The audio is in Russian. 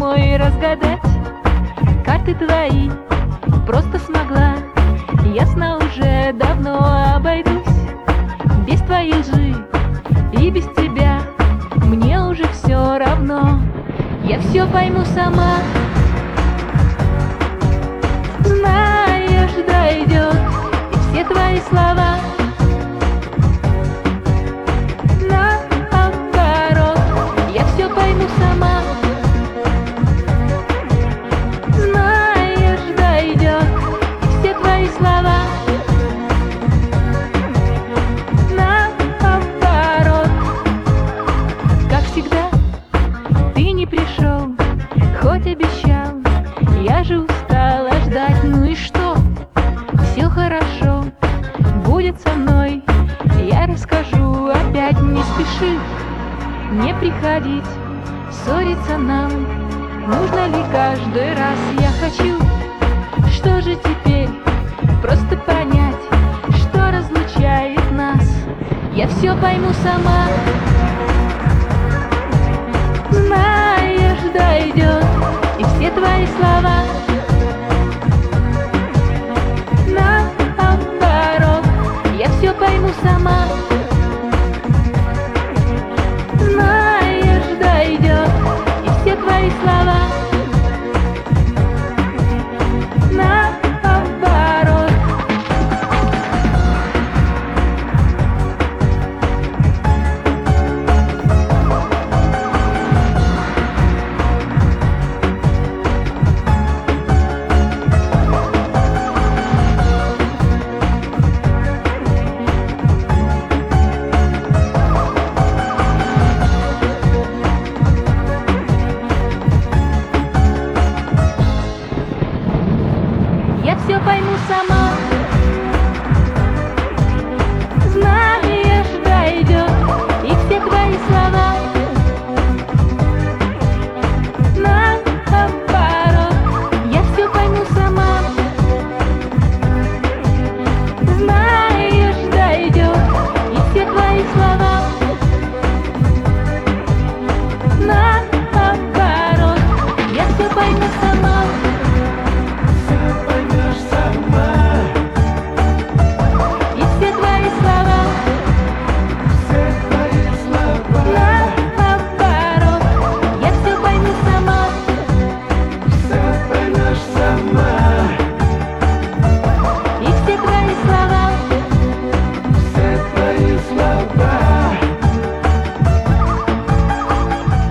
мой разгадать карты твои просто смогла. Ясно уже давно обойдусь без твоей лжи и без тебя. Мне уже все равно, я все пойму сама. Знаешь, дойдет и все твои слова наоборот, я все пойму сама. Знаешь, дойдет и все твои слова наоборот. Как всегда, ты не пришел, хоть обещал. Я же устала ждать, ну и что? Все хорошо будет со мной, я расскажу опять. Не спеши, не приходить, ссориться нам нужно ли каждый раз? Я хочу, что же теперь, просто понять, что разлучает нас. Я все пойму сама. Знаешь, дойдет и все твои слова наоборот, я все пойму сама. Знаешь, дойдет и все твои слова наоборот. Я все пойму сама. Знаешь, дойдет и все твои слова наоборот, я все пойму сама. Знаешь, дойдет и все твои слова наоборот, я все пойму сама. И все твои слова